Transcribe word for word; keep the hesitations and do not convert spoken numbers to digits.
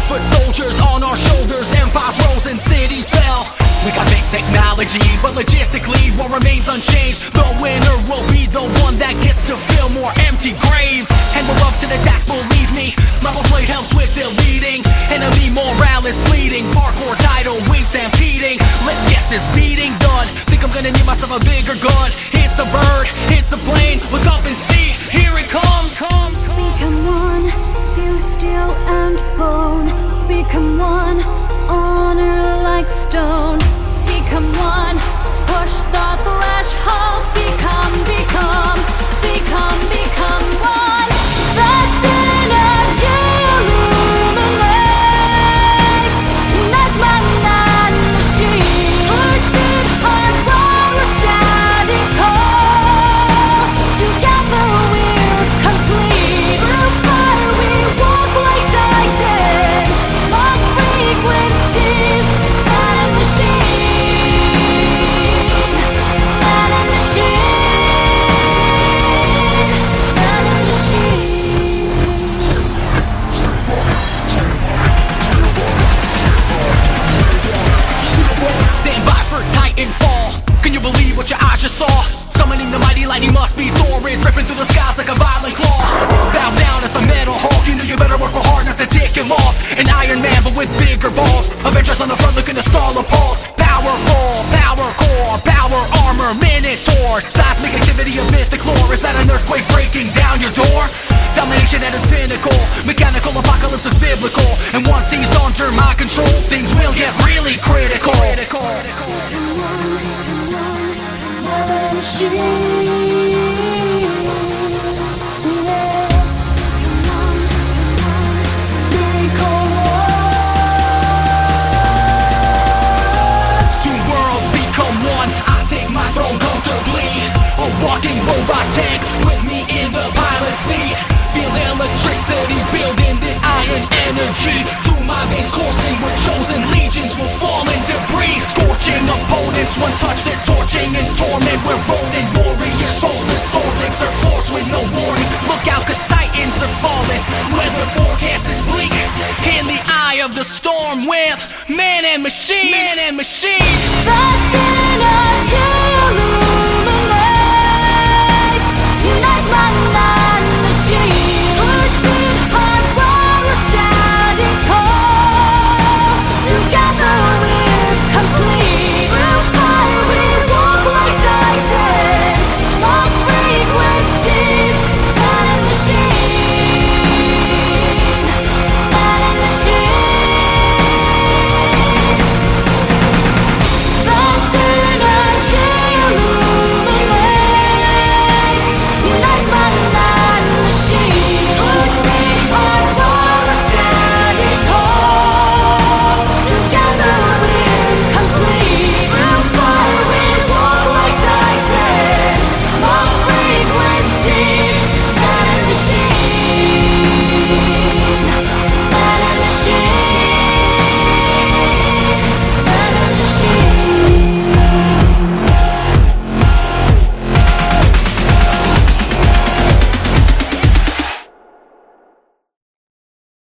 Foot soldiers on our shoulders, empires rose and cities fell. We got big technology, but logistically what remains unchanged. The winner will be the one that gets to fill more empty graves. And we're up to the task, believe me. Level plate helps with deleting. Enemy morale is fleeting. Parkour tidal wave stampeding. Let's get this beating done. Think I'm gonna need myself a bigger gun. It's a bird, it's a plane. Look up and see, here it comes, comes. Become one, fuse steel and bone. Become one, honor like stone. Become one, push the threshold. Become, become, become, become one. The synergy illuminates. That's my man-machine. Heartbeat, heart while we're standing tall. Together we're complete. Through fire we walk like titans. On frequencies, man-machine. Man-machine. Man-machine. Stand by for Titanfall. Can you believe what your eyes just saw? Summoning the mighty lightning must be Thor. It's ripping through the skies like a violent claw. Bow down, it's a metal Hulk. You know you better work real hard not to tick him off. An Iron Man but with bigger balls. Avengers on the front looking to stall a pulse. Powerful, power core, power armor, minotaurs. Seismic activity of mythic lore. Is that an earthquake breaking down your door? Domination at its pinnacle. Mechanical apocalypse is biblical. And once he's under my control, things will get really critical. critical. Two worlds become one. I take my throne comfortably. A walking robot tank with me in the pilot seat. Feel the electricity building the iron energy. Through my veins coursing with chosen legions will fall in debris. Scorching opponents, one touch they're torching and torment. We're rolling warrior souls with swords, exert force with no warning. Look out cause titans are falling. Weather forecast is bleak. In the eye of the storm with man and machine. Man and machine. The